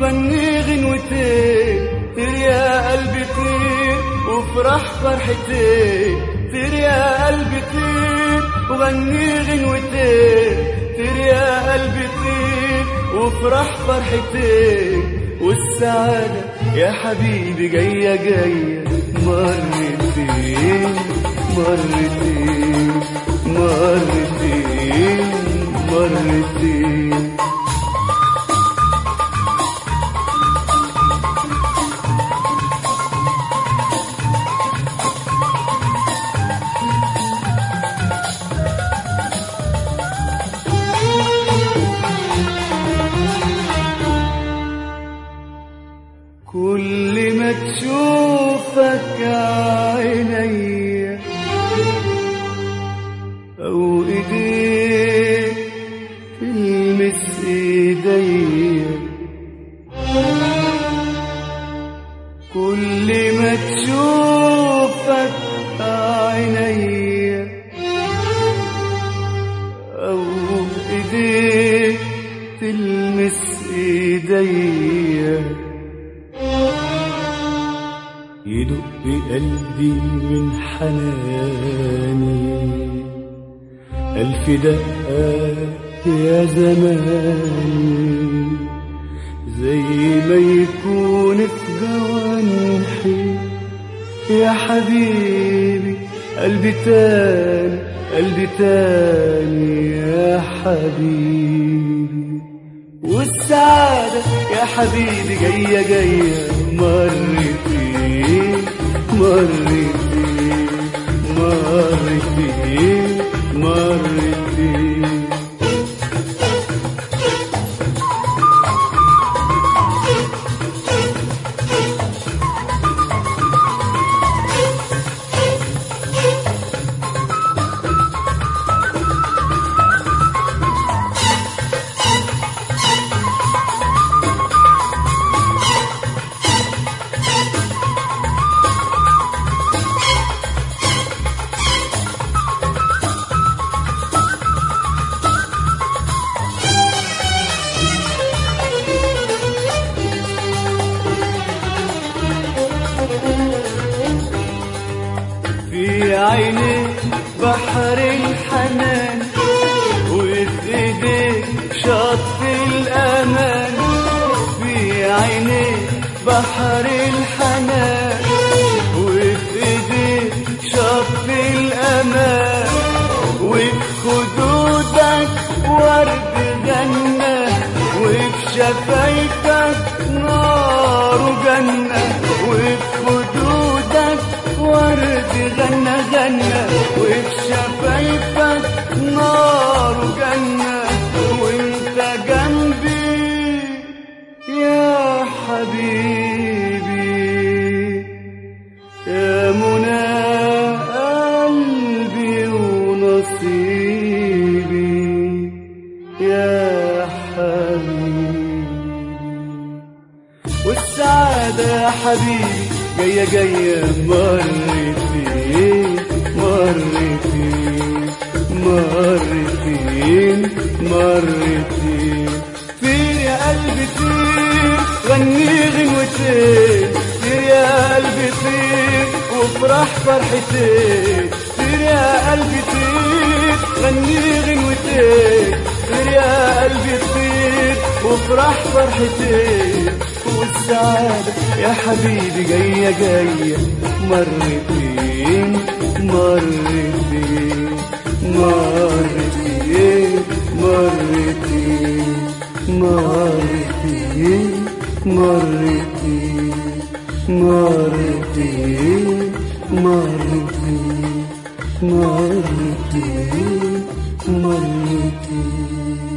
وغني غنوتين، طير يا قلبي طير وافرح فرحتين. طير يا قلبي طير وغني غنوتين، طير يا قلبي طير وافرح فرحتين. والسعادة يا حبيبي جاية جاية مرتين مرتين مرتين مرتين. كل ما تشوفك عينيا أو إيديك تلمس إيديا، كل ما تشوفك عينيا أو إيديك تلمس إيديا، يدق قلبي من حناني ألف دقة يا زماني، زي ما يكون في جوانحي يا حبيبي قلبي تاني قلبي تاني يا حبيبي. والسعادة يا حبيبي جاية جاية مرتين مرتين مرتين مرتين. في عينيك بحر الحنان وفي ايديك شط الأمان، في عينيك بحر الحنان وفي ايديك شط الأمان، وفي خدودك ورد غنى وفي شفايفك نار وجنة، وفي خدودك ورد غنى غنى وفي شفايفك نار وجنة. وانت جنبي يا حبيبي يا منى قلبي ونصيبي يا حبيبي. والسعادة يا حبيبي جاية جاية مرتين مرتين مرتين مرتين. طير يا قلبي طير غني غنوتين، طير يا قلبي طير وافرح فرحتين. طير يا قلبي طير غني غنوتين، طير يا قلبي طير وافرح فرحتين. والسعادة يا حبيبي جاية جاية مرتين مرتين مرتين مرتين مرتين مرتين مرتين مرتين مرتين مرتين.